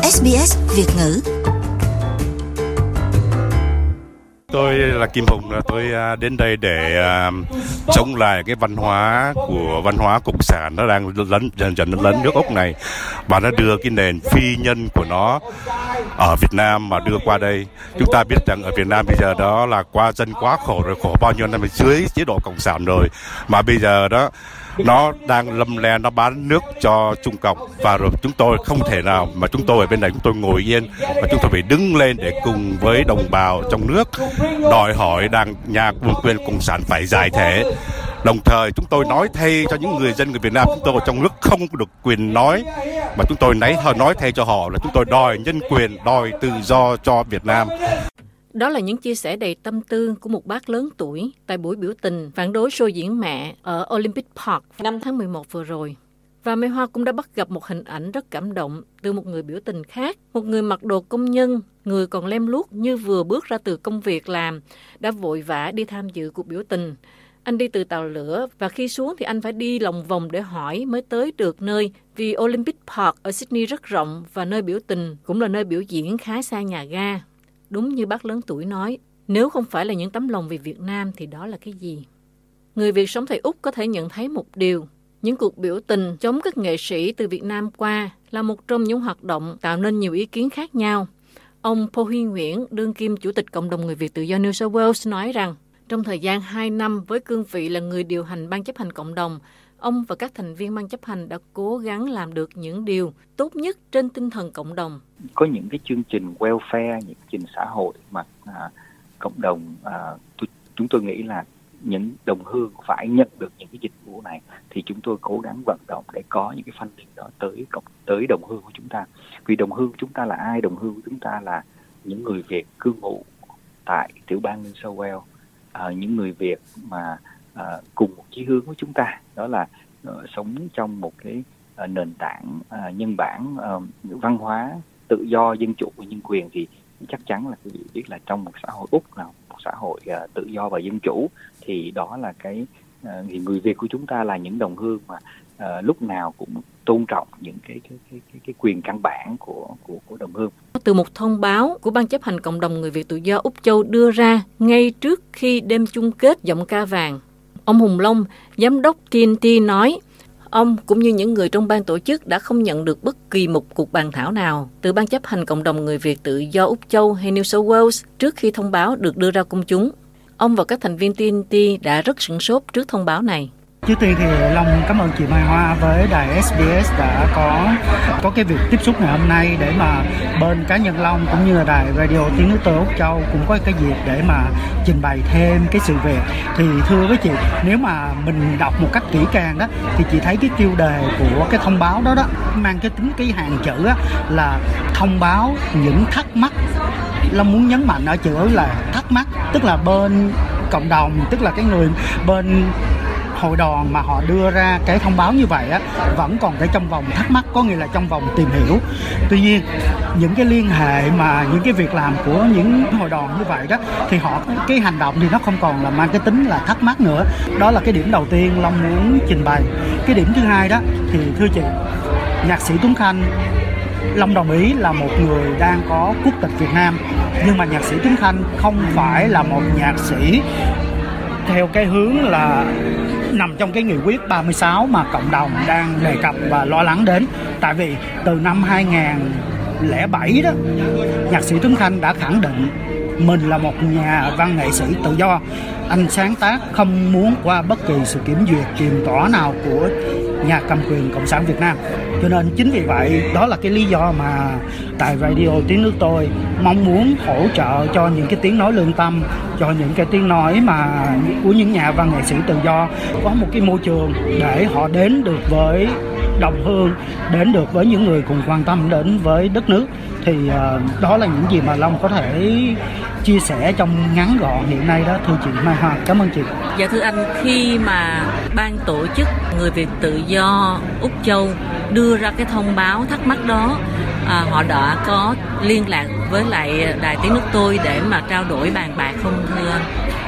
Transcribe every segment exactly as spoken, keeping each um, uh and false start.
ét bê ét Việt ngữ. Tôi là Kim Hùng, tôi đến đây để chống lại cái văn hóa của văn hóa cộng sản nó đang lấn dần dần lấn nước Úc này, và nó đưa cái nền phi nhân của nó ở Việt Nam mà đưa qua đây. Chúng ta biết rằng ở Việt Nam bây giờ đó là qua dân quá khổ rồi, khổ bao nhiêu năm dưới chế độ cộng sản rồi, mà bây giờ đó nó đang lâm le, nó bán nước cho Trung Cộng, và rồi chúng tôi không thể nào mà chúng tôi ở bên này chúng tôi ngồi yên, mà chúng tôi phải đứng lên để cùng với đồng bào trong nước đòi hỏi đảng nhà vương quyền cộng sản phải giải thể. Đồng thời chúng tôi nói thay cho những người dân người Việt Nam chúng tôi ở trong nước không được quyền nói, mà chúng tôi nói nói thay cho họ là chúng tôi đòi nhân quyền, đòi tự do cho Việt Nam. Đó là những chia sẻ đầy tâm tư của một bác lớn tuổi tại buổi biểu tình phản đối show diễn mẹ ở Olympic Park năm tháng mười một vừa rồi. Và Mai Hoa cũng đã bắt gặp một hình ảnh rất cảm động từ một người biểu tình khác, một người mặc đồ công nhân, người còn lem luốc như vừa bước ra từ công việc làm, đã vội vã đi tham dự cuộc biểu tình. Anh đi từ tàu lửa và khi xuống thì anh phải đi lòng vòng để hỏi mới tới được nơi, vì Olympic Park ở Sydney rất rộng và nơi biểu tình cũng là nơi biểu diễn khá xa nhà ga. Đúng như bác lớn tuổi nói, nếu không phải là những tấm lòng vì Việt Nam thì đó là cái gì? Người Việt sống tại Úc có thể nhận thấy một điều, những cuộc biểu tình chống các nghệ sĩ từ Việt Nam qua là một trong những hoạt động tạo nên nhiều ý kiến khác nhau. Ông Paul Huy Nguyễn, đương kim Chủ tịch Cộng đồng Người Việt Tự do New South Wales nói rằng, trong thời gian hai năm với cương vị là người điều hành Ban chấp hành cộng đồng, ông và các thành viên ban chấp hành đã cố gắng làm được những điều tốt nhất trên tinh thần cộng đồng. Có những cái chương trình welfare, những chương trình xã hội mà à, cộng đồng, à, tôi, chúng tôi nghĩ là những đồng hương phải nhận được những cái dịch vụ này, thì chúng tôi cố gắng vận động để có những cái funding đó tới cộng tới đồng hương của chúng ta. Vì đồng hương của chúng ta là ai? Đồng hương của chúng ta là những người Việt cư ngụ tại tiểu bang New South Wales, à, những người Việt mà à, cùng một chí hướng với chúng ta, đó là uh, sống trong một cái uh, nền tảng uh, nhân bản, uh, văn hóa tự do, dân chủ và nhân quyền. Thì chắc chắn là quý vị biết là trong một xã hội Úc nào, một xã hội uh, tự do và dân chủ, thì đó là cái uh, thì người Việt của chúng ta là những đồng hương mà uh, lúc nào cũng tôn trọng những cái cái cái cái, cái quyền căn bản của của của đồng hương. Từ một thông báo của Ban chấp hành Cộng đồng Người Việt Tự do Úc Châu đưa ra ngay trước khi đêm chung kết Giọng ca vàng, ông Hùng Long, giám đốc tê en tê nói, ông cũng như những người trong ban tổ chức đã không nhận được bất kỳ một cuộc bàn thảo nào từ Ban chấp hành Cộng đồng Người Việt Tự do Úc Châu hay New South Wales trước khi thông báo được đưa ra công chúng. Ông và các thành viên tê en tê đã rất sửng sốt trước thông báo này. Trước tiên thì Long cảm ơn chị Mai Hoa với đài ét bê ét đã có có cái việc tiếp xúc ngày hôm nay để mà bên cá nhân Long cũng như là đài radio Tiếng Nước Tôi Úc Châu cũng có cái dịp để mà trình bày thêm cái sự việc. Thì thưa với chị, nếu mà mình đọc một cách kỹ càng đó thì chị thấy cái tiêu đề của cái thông báo đó đó mang cái tính cái hàng chữ đó là thông báo những thắc mắc. Long muốn nhấn mạnh ở chữ là thắc mắc, tức là bên cộng đồng, tức là cái người bên hội đoàn mà họ đưa ra cái thông báo như vậy á vẫn còn cái trong vòng thắc mắc, có nghĩa là trong vòng tìm hiểu. Tuy nhiên những cái liên hệ mà những cái việc làm của những hội đoàn như vậy đó thì họ cái hành động thì nó không còn là mang cái tính là thắc mắc nữa. Đó là cái điểm đầu tiên Long muốn trình bày. Cái điểm thứ hai đó thì thưa chị, nhạc sĩ Tuấn Khanh, Long đồng ý là một người đang có quốc tịch Việt Nam, nhưng mà nhạc sĩ Tuấn Khanh không phải là một nhạc sĩ theo cái hướng là nằm trong cái nghị quyết ba mươi sáu mà cộng đồng đang đề cập và lo lắng đến. Tại vì từ năm hai không không bảy đó, nhạc sĩ Tuấn Khanh đã khẳng định mình là một nhà văn nghệ sĩ tự do. Anh sáng tác không muốn qua bất kỳ sự kiểm duyệt, kiềm tỏa nào của nhà cầm quyền Cộng sản Việt Nam. Cho nên chính vì vậy đó là cái lý do mà tại radio Tiếng Nước Tôi mong muốn hỗ trợ cho những cái tiếng nói lương tâm, cho những cái tiếng nói mà của những nhà văn nghệ sĩ tự do có một cái môi trường để họ đến được với đồng hương, đến được với những người cùng quan tâm đến với đất nước. Thì uh, đó là những gì mà Long có thể chia sẻ trong ngắn gọn hiện nay đó, thưa chị Mai Hoa. Cảm ơn chị. Dạ thưa anh, khi mà ban tổ chức Người Việt Tự do Úc Châu đưa ra cái thông báo thắc mắc đó, à, họ đã có liên lạc với lại đài Tiếng Nước Tôi để mà trao đổi bàn bạc không thưa anh?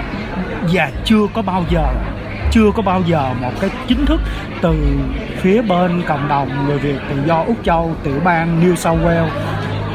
Dạ chưa có bao giờ chưa có bao giờ một cái chính thức từ phía bên cộng đồng Người Việt Tự do Úc Châu, tiểu bang New South Wales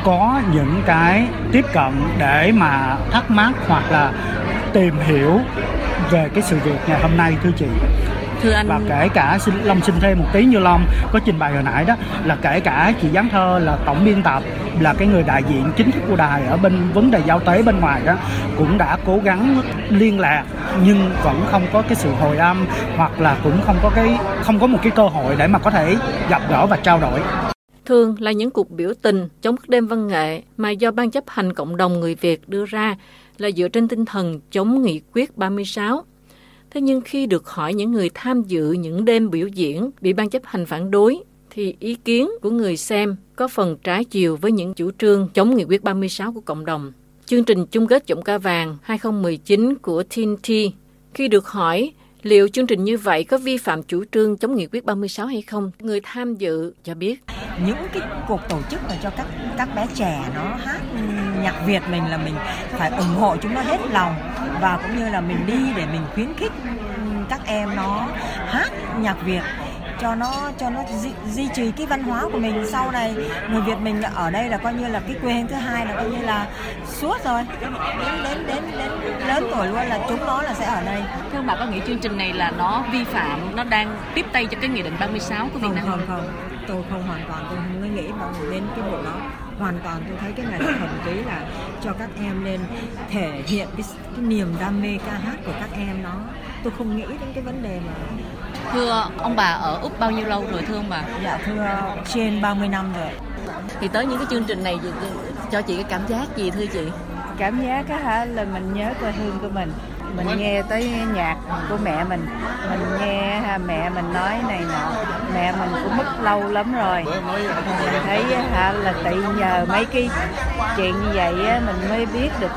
có những cái tiếp cận để mà thắc mắc hoặc là tìm hiểu về cái sự việc ngày hôm nay, thưa chị. Thưa anh. Và kể cả xin Long xin thêm một tí, như Long có trình bày hồi nãy đó, là kể cả chị Giáng Thơ là tổng biên tập, là cái người đại diện chính thức của đài ở bên vấn đề giao tế bên ngoài đó, cũng đã cố gắng liên lạc nhưng vẫn không có cái sự hồi âm, hoặc là cũng không có cái không có một cái cơ hội để mà có thể gặp gỡ và trao đổi. Thường là những cuộc biểu tình chống các đêm văn nghệ mà do Ban chấp hành Cộng đồng Người Việt đưa ra là dựa trên tinh thần chống nghị quyết ba mươi sáu. Thế nhưng khi được hỏi những người tham dự những đêm biểu diễn bị ban chấp hành phản đối, thì ý kiến của người xem có phần trái chiều với những chủ trương chống nghị quyết ba mươi sáu của cộng đồng. Chương trình chung kết Giọng ca vàng hai không một chín của Teen T, khi được hỏi liệu chương trình như vậy có vi phạm chủ trương chống nghị quyết ba mươi sáu hay không, người tham dự cho biết. Những cái cuộc tổ chức mà cho các các bé trẻ nó hát nhạc Việt mình là mình phải ủng hộ chúng nó hết lòng, và cũng như là mình đi để mình khuyến khích các em nó hát nhạc Việt cho nó cho nó duy, duy trì cái văn hóa của mình. Sau này người Việt mình ở đây là coi như là cái quê hương thứ hai, là coi như là suốt rồi đến đến đến đến lớn tuổi luôn là chúng nó là sẽ ở đây. Thưa ông, bà có nghĩ chương trình này là nó vi phạm, nó đang tiếp tay cho cái nghị định ba mươi sáu của Việt không, Nam? Không không, tôi không hoàn toàn, tôi không có nghĩ mà đến cái bộ đó. Hoàn toàn tôi thấy cái này là thuần túy là cho các em nên thể hiện cái, cái niềm đam mê ca hát của các em nó. Tôi không nghĩ đến cái vấn đề mà. Thưa ông bà, ở Úc bao nhiêu lâu rồi thưa ông bà? Dạ thưa trên ba mươi năm rồi. Thì tới những cái chương trình này cho chị cái cảm giác gì thưa chị? Cảm giác á hả là mình nhớ quê hương của mình. Mình nghe tới nhạc của mẹ mình, mình nghe ha, mẹ mình nói này nọ, mẹ mình cũng mất lâu lắm rồi. Mình thấy hả là tại nhờ mấy cái chuyện như vậy á, mình mới biết được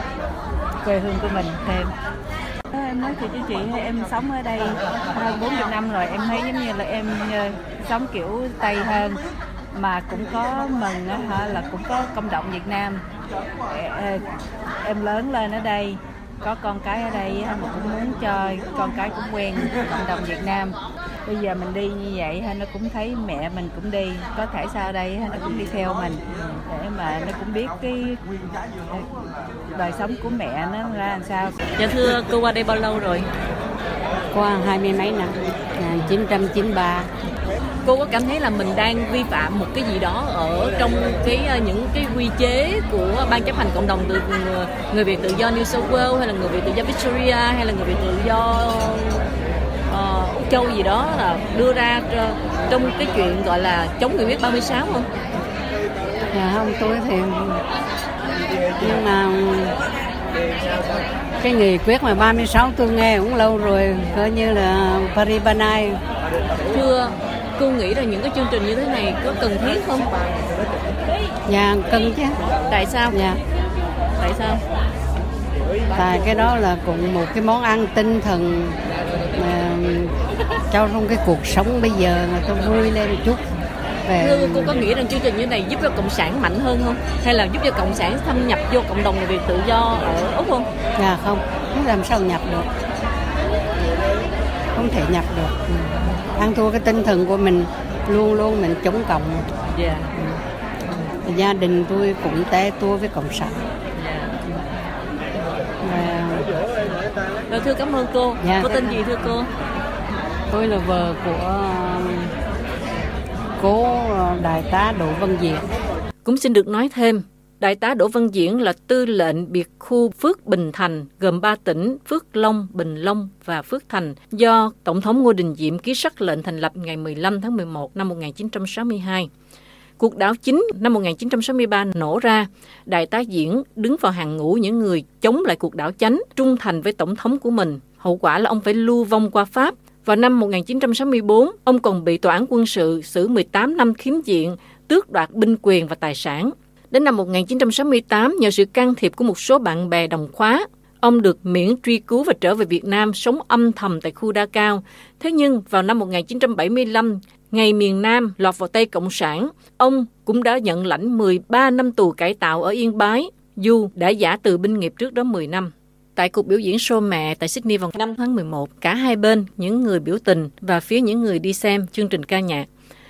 quê hương của mình thêm. Em nói chuyện cho chị, em sống ở đây hơn bốn mươi năm rồi, em thấy giống như là em sống kiểu Tây hơn, mà cũng có mừng hả là cũng có cộng đồng Việt Nam. Em lớn lên ở đây, có con cái ở đây mà cũng muốn cho con cái cũng quen cộng đồng Việt Nam. Bây giờ mình đi như vậy nó cũng thấy mẹ mình cũng đi, có thể sau đây nó cũng đi theo mình để mà nó cũng biết cái đời sống của mẹ nó ra làm sao. Dạ thưa cô, qua đây bao lâu rồi? Qua hai mươi mấy năm, chín trăm chín mươi ba. Cô có cảm thấy là mình đang vi phạm một cái gì đó ở trong cái những cái quy chế của Ban chấp hành Cộng đồng từ người Việt tự do New South Wales, hay là người Việt tự do Victoria, hay là người Việt tự do uh, Úc Châu gì đó, là đưa ra trong cái chuyện gọi là chống nghị quyết ba mươi sáu không? Dạ không, tôi thì nhưng mà cái nghị quyết mà ba mươi sáu tôi nghe cũng lâu rồi, coi như là Paris by night. Thưa cô, nghĩ là những cái chương trình như thế này có cần thiết không? Dạ cần chứ. Tại sao? Dạ. Tại sao? Tại cái đó là cũng một cái món ăn tinh thần mà trong cái cuộc sống bây giờ mà tôi vui lên một chút. Về... Thưa cô, có nghĩ rằng chương trình như này giúp cho cộng sản mạnh hơn không? Hay là giúp cho cộng sản thâm nhập vô cộng đồng người Việt tự do ở Úc không? Dạ không, không làm sao nhập được. Không thể nhập được. Ăn thua cái tinh thần của mình, luôn luôn mình chống cộng. Yeah. Ừ. Gia đình tôi cũng té tua với cộng sản. Yeah. Và... Rồi, thưa cảm ơn cô. Dạ. Cô tên gì thưa cô? Tôi là vợ của cố đại tá Đỗ Văn Diễn. Cũng xin được nói thêm, đại tá Đỗ Văn Diễn là tư lệnh biệt khu Phước Bình Thành, gồm ba tỉnh Phước Long, Bình Long và Phước Thành, do Tổng thống Ngô Đình Diệm ký sắc lệnh thành lập ngày mười lăm tháng mười một năm một nghìn chín trăm sáu mươi hai. Cuộc đảo chính năm một nghìn chín trăm sáu mươi ba nổ ra, đại tá Diễn đứng vào hàng ngũ những người chống lại cuộc đảo chánh, trung thành với tổng thống của mình. Hậu quả là ông phải lưu vong qua Pháp. Vào năm một nghìn chín trăm sáu mươi tư, ông còn bị tòa án quân sự xử mười tám năm khiếm diện, tước đoạt binh quyền và tài sản. Đến năm một nghìn chín trăm sáu mươi tám, nhờ sự can thiệp của một số bạn bè đồng khóa, ông được miễn truy cứu và trở về Việt Nam sống âm thầm tại khu Đa Cao. Thế nhưng vào năm một nghìn chín trăm bảy mươi lăm, ngày miền Nam lọt vào tay Cộng sản, ông cũng đã nhận lãnh mười ba năm tù cải tạo ở Yên Bái, dù đã giả từ binh nghiệp trước đó mười năm. Tại cuộc biểu diễn show mẹ tại Sydney vào năm tháng mười một, cả hai bên, những người biểu tình và phía những người đi xem chương trình ca nhạc,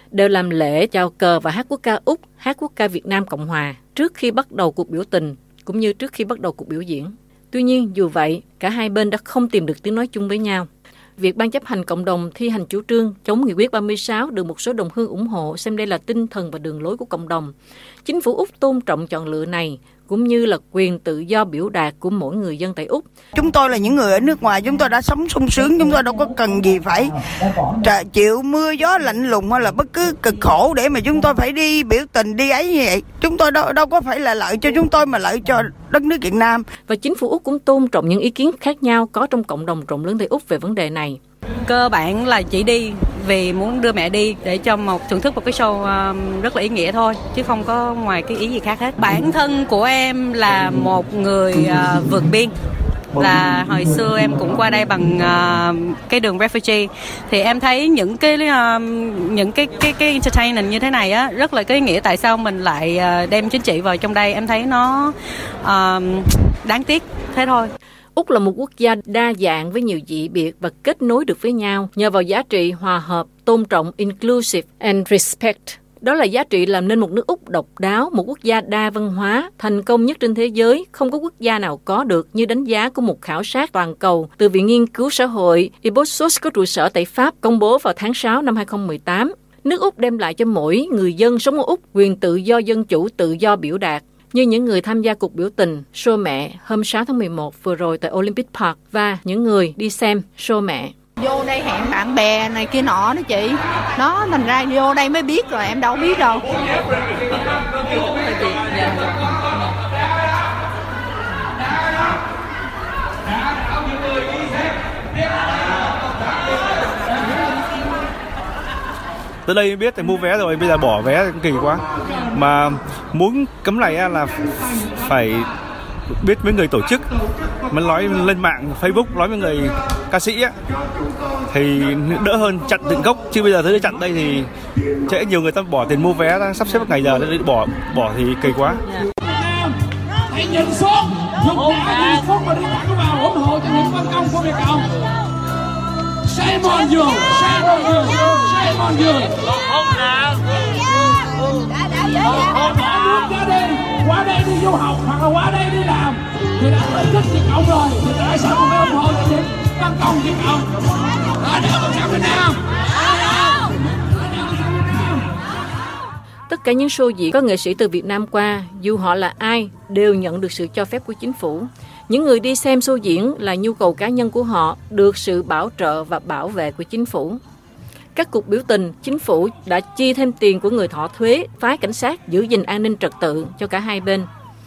đều làm lễ chào cờ và hát quốc ca Úc, hát quốc ca Việt Nam Cộng Hòa trước khi bắt đầu cuộc biểu tình, cũng như trước khi bắt đầu cuộc biểu diễn. Tuy nhiên, dù vậy, cả hai bên đã không tìm được tiếng nói chung với nhau. Việc Ban chấp hành cộng đồng thi hành chủ trương chống nghị quyết ba mươi sáu được một số đồng hương ủng hộ, xem đây là tinh thần và đường lối của cộng đồng. Chính phủ Úc tôn trọng chọn lựa này, cũng như là quyền tự do biểu đạt của mỗi người dân tại Úc. Chúng tôi là những người ở nước ngoài, chúng tôi đã sống sung sướng, chúng tôi đâu có cần gì phải trả, chịu mưa gió lạnh lùng hay là bất cứ cực khổ để mà chúng tôi phải đi biểu tình, đi ấy như vậy. Chúng tôi đâu, đâu có phải là lợi cho chúng tôi mà lợi cho đất nước Việt Nam. Và chính phủ Úc cũng tôn trọng những ý kiến khác nhau có trong cộng đồng rộng lớn tại Úc về vấn đề này. Cơ bản là chỉ đi vì muốn đưa mẹ đi để cho một thưởng thức một cái show um, rất là ý nghĩa thôi, chứ không có ngoài cái ý gì khác hết. Bản thân của em là một người uh, vượt biên, là hồi xưa em cũng qua đây bằng uh, cái đường refugee, thì em thấy những cái uh, những cái cái cái entertainment như thế này á rất là có ý nghĩa. Tại sao mình lại uh, đem chính trị vào trong đây? Em thấy nó uh, đáng tiếc thế thôi. Úc là một quốc gia đa dạng với nhiều dị biệt và kết nối được với nhau nhờ vào giá trị hòa hợp, tôn trọng, inclusive and respect. Đó là giá trị làm nên một nước Úc độc đáo, một quốc gia đa văn hóa, thành công nhất trên thế giới. Không có quốc gia nào có được như đánh giá của một khảo sát toàn cầu từ Viện Nghiên cứu Xã hội Ipsos có trụ sở tại Pháp công bố vào tháng sáu năm hai không một tám. Nước Úc đem lại cho mỗi người dân sống ở Úc quyền tự do dân chủ, tự do biểu đạt. Như những người tham gia cuộc biểu tình show mẹ hôm sáu tháng mười một vừa rồi tại Olympic Park và những người đi xem show mẹ. Vô đây hẹn bạn bè này kia nọ đó chị. Nó thành ra vô đây mới biết rồi, em đâu biết đâu. Tới đây biết thì mua vé rồi, bây giờ bỏ vé kỳ quá. Mà muốn cấm này là phải biết mấy người tổ chức, mà nói lên mạng Facebook nói với người ca sĩ á thì đỡ hơn chặn tận gốc, chứ bây giờ tới chặn đây thì sẽ nhiều người ta bỏ tiền mua vé, sắp xếp ngày giờ để bỏ bỏ thì kỳ quá. Hãy nhìn xuống, dùng cả đi xuống mà đi thẳng vào ủng hộ cho những phân công của Việt Cộng. Shame on you, shame on you, shame on you. Không nào. Họ bỏ nước ra đây, qua đây đi du học hoặc là qua đây đi làm thì đã thấy thích Việt Cộng rồi, thì tại sao không phải ủng hộ cho những phân công Việt Cộng? Ở đâu mà sao Việt Nam? Tất cả những show diễn có nghệ sĩ từ Việt Nam qua, dù họ là ai, đều nhận được sự cho phép của chính phủ. Những người đi xem show diễn là nhu cầu cá nhân của họ, được sự bảo trợ và bảo vệ của chính phủ. Các cuộc biểu tình, chính phủ đã chi thêm tiền của người thọ thuế, phái cảnh sát giữ gìn an ninh trật tự cho cả hai bên.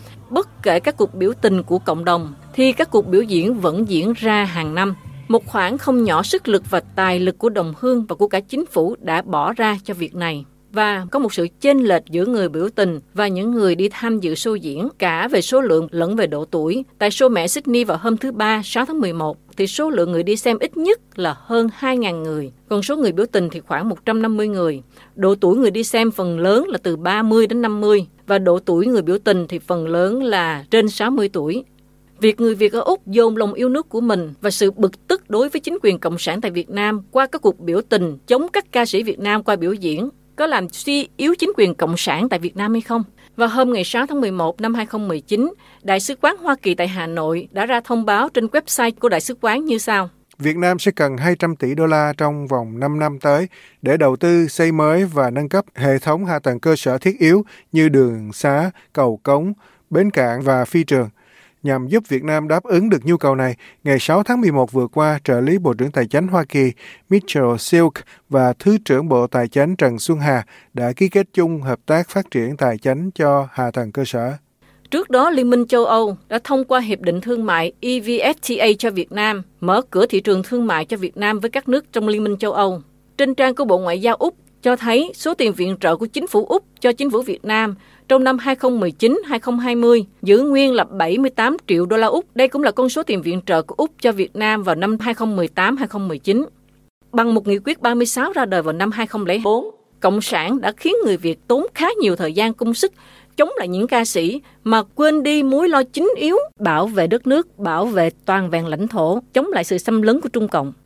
Bất kể các cuộc biểu tình của cộng đồng, thì các cuộc biểu diễn vẫn diễn ra hàng năm. Một khoản không nhỏ sức lực và tài lực của đồng hương và của cả chính phủ đã bỏ ra cho việc này. Và có một sự chênh lệch giữa người biểu tình và những người đi tham dự show diễn, cả về số lượng lẫn về độ tuổi. Tại show mẹ Sydney vào hôm thứ Ba, sáu tháng mười một, thì số lượng người đi xem ít nhất là hơn hai nghìn người. Còn số người biểu tình thì khoảng một trăm năm mươi người. Độ tuổi người đi xem phần lớn là từ ba mươi đến năm mươi. Và độ tuổi người biểu tình thì phần lớn là trên sáu mươi tuổi. Việc người Việt ở Úc dồn lòng yêu nước của mình và sự bực tức đối với chính quyền Cộng sản tại Việt Nam qua các cuộc biểu tình chống các ca sĩ Việt Nam qua biểu diễn có làm suy yếu chính quyền Cộng sản tại Việt Nam hay không? Và hôm ngày sáu tháng mười một năm hai không một chín, Đại sứ quán Hoa Kỳ tại Hà Nội đã ra thông báo trên website của Đại sứ quán như sau. Việt Nam sẽ cần hai trăm tỷ đô la trong vòng năm năm tới để đầu tư xây mới và nâng cấp hệ thống hạ tầng cơ sở thiết yếu như đường xá, cầu cống, bến cảng và phi trường. Nhằm giúp Việt Nam đáp ứng được nhu cầu này, ngày sáu tháng mười một vừa qua, trợ lý Bộ trưởng Tài chánh Hoa Kỳ Mitchell Silk và Thứ trưởng Bộ Tài chánh Trần Xuân Hà đã ký kết chung hợp tác phát triển tài chánh cho hạ tầng cơ sở. Trước đó, Liên minh châu Âu đã thông qua Hiệp định Thương mại E V F T A cho Việt Nam, mở cửa thị trường thương mại cho Việt Nam với các nước trong Liên minh châu Âu. Trên trang của Bộ Ngoại giao Úc cho thấy số tiền viện trợ của chính phủ Úc cho chính phủ Việt Nam trong năm hai không một chín đến hai không hai không giữ nguyên là bảy mươi tám triệu đô la Úc. Đây cũng là con số tiền viện trợ của Úc cho Việt Nam vào năm hai không một tám đến hai không một chín. Bằng một nghị quyết ba mươi sáu ra đời vào năm hai không không bốn, Cộng sản đã khiến người Việt tốn khá nhiều thời gian công sức chống lại những ca sĩ mà quên đi mối lo chính yếu bảo vệ đất nước, bảo vệ toàn vẹn lãnh thổ, chống lại sự xâm lấn của Trung Cộng.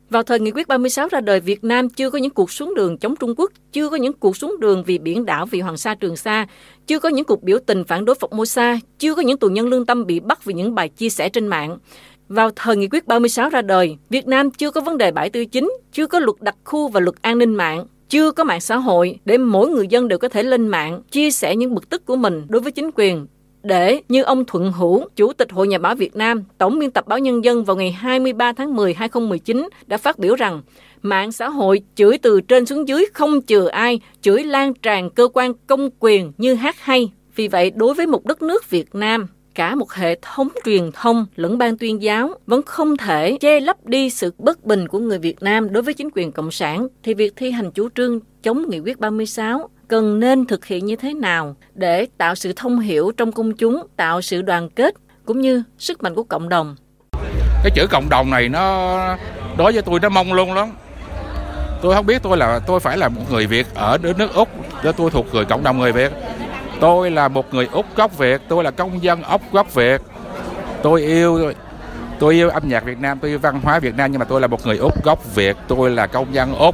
Vào thời Nghị quyết ba mươi sáu ra đời, Việt Nam chưa có những cuộc xuống đường chống Trung Quốc, chưa có những cuộc xuống đường vì biển đảo, vì Hoàng Sa Trường Sa, chưa có những cuộc biểu tình phản đối Formosa, chưa có những tù nhân lương tâm bị bắt vì những bài chia sẻ trên mạng. Vào thời Nghị quyết ba mươi sáu ra đời, Việt Nam chưa có vấn đề bãi tư chính, chưa có luật đặc khu và luật an ninh mạng, chưa có mạng xã hội để mỗi người dân đều có thể lên mạng chia sẻ những bực tức của mình đối với chính quyền. Để như ông Thuận Hữu, Chủ tịch Hội Nhà báo Việt Nam, Tổng biên tập báo Nhân dân vào ngày hai mươi ba tháng mười năm hai nghìn không trăm mười chín đã phát biểu rằng mạng xã hội chửi từ trên xuống dưới không chừa ai, chửi lan tràn cơ quan công quyền như hát hay. Vì vậy, đối với một đất nước Việt Nam, cả một hệ thống truyền thông lẫn ban tuyên giáo vẫn không thể che lấp đi sự bất bình của người Việt Nam đối với chính quyền Cộng sản, thì việc thi hành chủ trương chống Nghị quyết ba mươi sáu cần nên thực hiện như thế nào để tạo sự thông hiểu trong công chúng, tạo sự đoàn kết cũng như sức mạnh của cộng đồng. Cái chữ cộng đồng này nó đối với tôi nó mông lung lắm. Tôi không biết tôi là tôi phải là một người Việt ở nước Úc để tôi thuộc người cộng đồng người Việt. Tôi là một người Úc gốc Việt, tôi là công dân Úc gốc Việt. Tôi yêu tôi yêu âm nhạc Việt Nam, tôi yêu văn hóa Việt Nam, nhưng mà tôi là một người Úc gốc Việt, tôi là công dân Úc.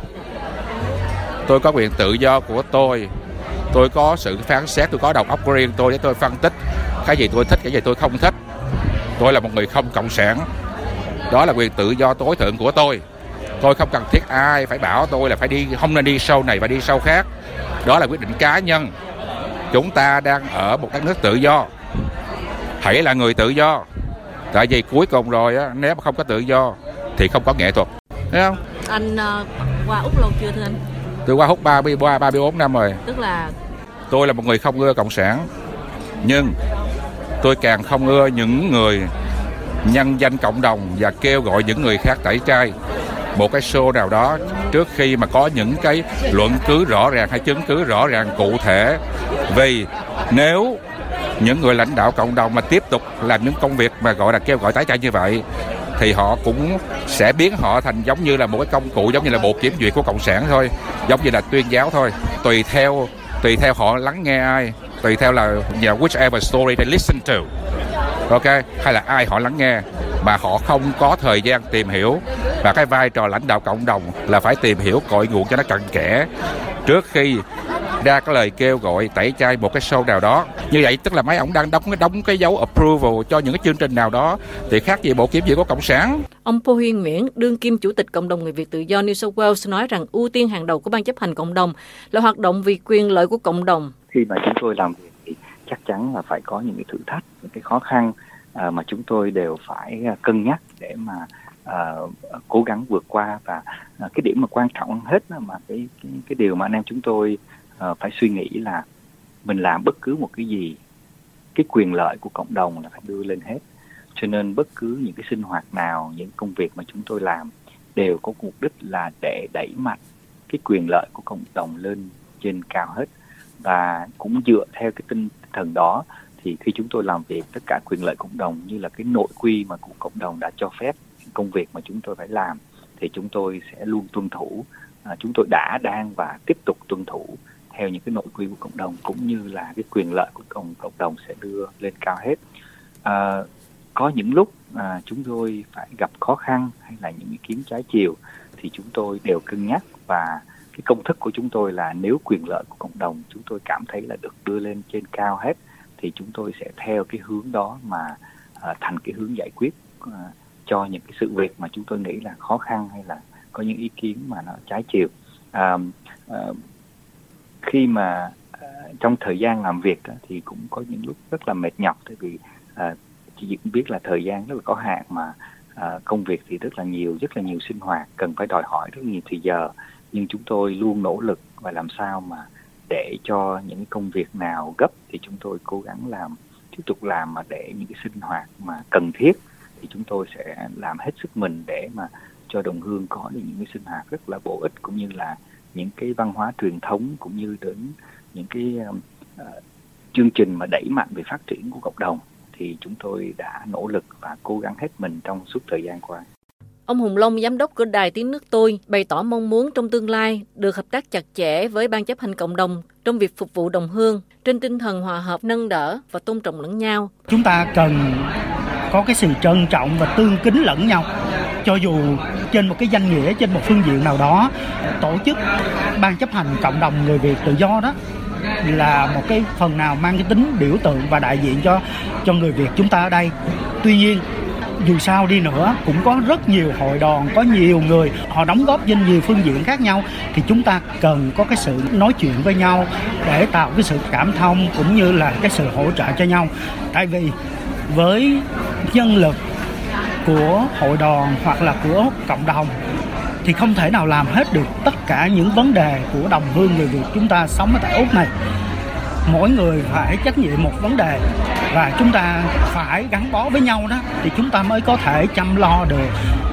Tôi có quyền tự do của tôi. Tôi có sự phán xét, tôi có đầu óc riêng tôi để tôi phân tích cái gì tôi thích, cái gì tôi không thích. Tôi là một người không cộng sản. Đó là quyền tự do tối thượng của tôi. Tôi không cần thiết ai phải bảo tôi là phải đi, không nên đi show này và đi show khác. Đó là quyết định cá nhân. Chúng ta đang ở một đất nước tự do. Hãy là người tự do. Tại vì cuối cùng rồi á, nếu mà không có tự do thì không có nghệ thuật. Thấy không? Anh uh, qua Úc lâu chưa thưa anh? Tôi qua Úc ba mươi ba, ba mươi bốn năm rồi. Tức là tôi là một người không ưa cộng sản, nhưng tôi càng không ưa những người nhân danh cộng đồng và kêu gọi những người khác tẩy chay một cái show nào đó trước khi mà có những cái luận cứ rõ ràng hay chứng cứ rõ ràng cụ thể. Vì nếu những người lãnh đạo cộng đồng mà tiếp tục làm những công việc mà gọi là kêu gọi tẩy chay như vậy thì họ cũng sẽ biến họ thành giống như là một cái công cụ, giống như là bộ kiểm duyệt của cộng sản thôi, giống như là tuyên giáo thôi. Tùy theo tùy theo họ lắng nghe ai, tùy theo là you know, whichever story they listen to, ok, hay là ai họ lắng nghe, mà họ không có thời gian tìm hiểu. Và cái vai trò lãnh đạo cộng đồng là phải tìm hiểu cội nguồn cho nó cặn kẽ trước khi ra cái lời kêu gọi tẩy chay một cái show nào đó. Như vậy tức là mấy ông đang đóng cái đóng cái dấu approval cho những cái chương trình nào đó thì khác gì bộ kiểm duyệt của cộng sản. Ông Pô Huy Nguyễn, đương kim chủ tịch cộng đồng người Việt tự do New South Wales nói rằng ưu tiên hàng đầu của ban chấp hành cộng đồng là hoạt động vì quyền lợi của cộng đồng. Khi mà chúng tôi làm việc thì chắc chắn là phải có những cái thử thách, những cái khó khăn à, mà chúng tôi đều phải cân nhắc để mà à, cố gắng vượt qua. Và à, cái điểm mà quan trọng hết là mà cái cái, cái điều mà anh em chúng tôi Uh, phải suy nghĩ là mình làm bất cứ một cái gì, cái quyền lợi của cộng đồng là phải đưa lên hết. Cho nên bất cứ những cái sinh hoạt nào, những công việc mà chúng tôi làm đều có mục đích là để đẩy mạnh cái quyền lợi của cộng đồng lên trên cao hết. Và cũng dựa theo cái tinh thần đó thì khi chúng tôi làm việc, tất cả quyền lợi cộng đồng như là cái nội quy mà của cộng đồng đã cho phép, công việc mà chúng tôi phải làm thì chúng tôi sẽ luôn tuân thủ. Uh, chúng tôi đã, đang và tiếp tục tuân thủ theo những cái nội quy của cộng đồng, cũng như là cái quyền lợi của cộng, cộng đồng sẽ đưa lên cao hết. À, có những lúc à, chúng tôi phải gặp khó khăn hay là những ý kiến trái chiều thì chúng tôi đều cân nhắc, và cái công thức của chúng tôi là nếu quyền lợi của cộng đồng chúng tôi cảm thấy là được đưa lên trên cao hết thì chúng tôi sẽ theo cái hướng đó mà à, thành cái hướng giải quyết à, cho những cái sự việc mà chúng tôi nghĩ là khó khăn hay là có những ý kiến mà nó trái chiều. À, à, khi mà uh, trong thời gian làm việc đó, thì cũng có những lúc rất là mệt nhọc, tại vì uh, chị cũng biết là thời gian rất là có hạn, mà uh, công việc thì rất là nhiều, rất là nhiều sinh hoạt cần phải đòi hỏi rất nhiều thời giờ, nhưng chúng tôi luôn nỗ lực và làm sao mà để cho những công việc nào gấp thì chúng tôi cố gắng làm, tiếp tục làm, mà để những cái sinh hoạt mà cần thiết thì chúng tôi sẽ làm hết sức mình để mà cho đồng hương có được những cái sinh hoạt rất là bổ ích, cũng như là những cái văn hóa truyền thống, cũng như đến những cái uh, chương trình mà đẩy mạnh về phát triển của cộng đồng thì chúng tôi đã nỗ lực và cố gắng hết mình trong suốt thời gian qua. Ông Hùng Long, giám đốc của Đài Tiếng Nước Tôi, bày tỏ mong muốn trong tương lai được hợp tác chặt chẽ với ban chấp hành cộng đồng trong việc phục vụ đồng hương trên tinh thần hòa hợp, nâng đỡ và tôn trọng lẫn nhau. Chúng ta cần có cái sự trân trọng và tương kính lẫn nhau. cho dù trên một cái danh nghĩa, trên một phương diện nào đó, tổ chức ban chấp hành cộng đồng người Việt tự do đó là một cái phần nào mang cái tính biểu tượng và đại diện cho cho người Việt chúng ta ở đây. Tuy nhiên, dù sao đi nữa cũng có rất nhiều hội đoàn, có nhiều người họ đóng góp trên nhiều phương diện khác nhau, thì chúng ta cần có cái sự nói chuyện với nhau để tạo cái sự cảm thông cũng như là cái sự hỗ trợ cho nhau. Tại vì với nhân lực của hội đoàn hoặc là của cộng đồng thì không thể nào làm hết được tất cả những vấn đề của đồng hương người Việt chúng ta sống ở tại Úc này. Mỗi người phải trách nhiệm một vấn đề và chúng ta phải gắn bó với nhau đó thì chúng ta mới có thể chăm lo được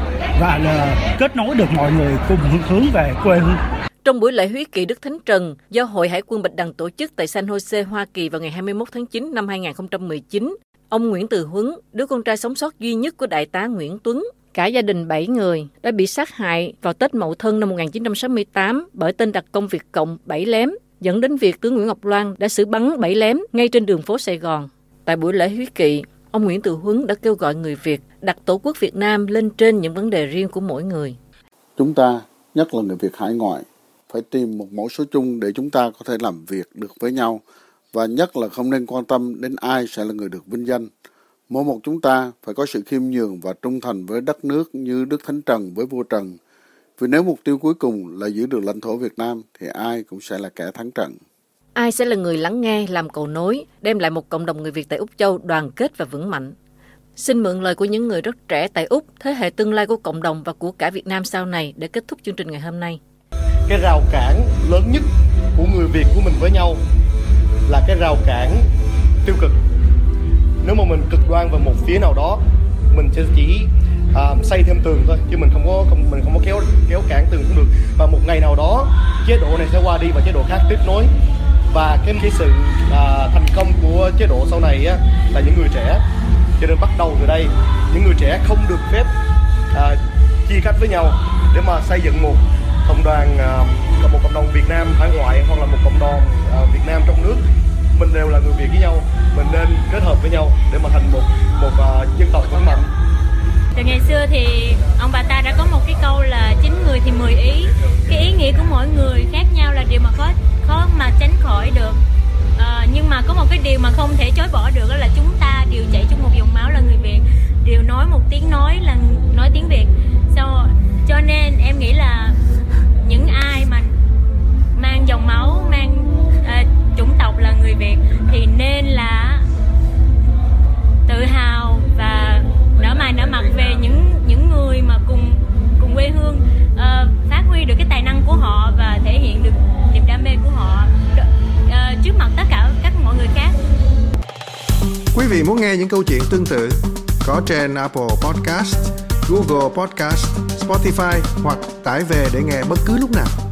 và là kết nối được mọi người cùng hướng về quê hương. Trong buổi lễ huyết kỵ Đức Thánh Trần do Hội Hải quân Bạch Đằng tổ chức tại San Jose, Hoa Kỳ vào ngày hai mươi mốt tháng chín năm hai nghìn không trăm mười chín, ông Nguyễn Từ Huấn, đứa con trai sống sót duy nhất của Đại tá Nguyễn Tuấn, cả gia đình bảy người đã bị sát hại vào Tết Mậu Thân năm một nghìn chín trăm sáu mươi tám bởi tên đặc công Việt Cộng Bảy Lém, dẫn đến việc tướng Nguyễn Ngọc Loan đã xử bắn Bảy Lém ngay trên đường phố Sài Gòn. Tại buổi lễ huyết kỵ, ông Nguyễn Từ Huấn đã kêu gọi người Việt đặt Tổ quốc Việt Nam lên trên những vấn đề riêng của mỗi người. Chúng ta, nhất là người Việt hải ngoại, phải tìm một mẫu số chung để chúng ta có thể làm việc được với nhau, và nhất là không nên quan tâm đến ai sẽ là người được vinh danh. Mỗi một chúng ta phải có sự khiêm nhường và trung thành với đất nước như Đức Thánh Trần với vua Trần. Vì nếu mục tiêu cuối cùng là giữ được lãnh thổ Việt Nam thì ai cũng sẽ là kẻ thắng trận. Ai sẽ là người lắng nghe, làm cầu nối, đem lại một cộng đồng người Việt tại Úc Châu đoàn kết và vững mạnh. Xin mượn lời của những người rất trẻ tại Úc, thế hệ tương lai của cộng đồng và của cả Việt Nam sau này để kết thúc chương trình ngày hôm nay. Cái rào cản lớn nhất của người Việt của mình với nhau là cái rào cản tiêu cực. Nếu mà mình cực đoan vào một phía nào đó, mình sẽ chỉ uh, xây thêm tường thôi, chứ mình không có không, mình không có kéo kéo cản tường cũng được. Và một ngày nào đó chế độ này sẽ qua đi và chế độ khác tiếp nối. Và cái cái sự uh, thành công của chế độ sau này á, là những người trẻ. Cho nên bắt đầu từ đây, những người trẻ không được phép uh, chia cách với nhau để mà xây dựng một cộng đoàn, uh, một cộng đồng Việt Nam hải ngoại hoặc là một cộng đồng uh, Việt Nam trong nước. Mình đều là người Việt với nhau, mình nên kết hợp với nhau để mà thành một một uh, dân tộc vững mạnh. Từ ngày xưa thì ông bà ta đã có một cái câu là chín người thì mười ý. Cái ý nghĩa của mỗi người khác nhau là điều mà khó khó mà tránh khỏi được. À, nhưng mà có một cái điều mà không thể chối bỏ được đó là chúng ta đều chảy chung một dòng máu là người Việt, đều nói một tiếng nói là nói tiếng Việt. So, cho nên em nghĩ là những ai mà mang dòng máu, mang uh, chủng tộc là người Việt thì nên là tự hào và nở mày nở mặt về những những người mà cùng cùng quê hương, uh, phát huy được cái tài năng của họ và thể hiện được niềm đam mê của họ uh, trước mặt tất cả các mọi người khác. Quý vị muốn nghe những câu chuyện tương tự có trên Apple Podcast, Google Podcast, Spotify hoặc tải về để nghe bất cứ lúc nào.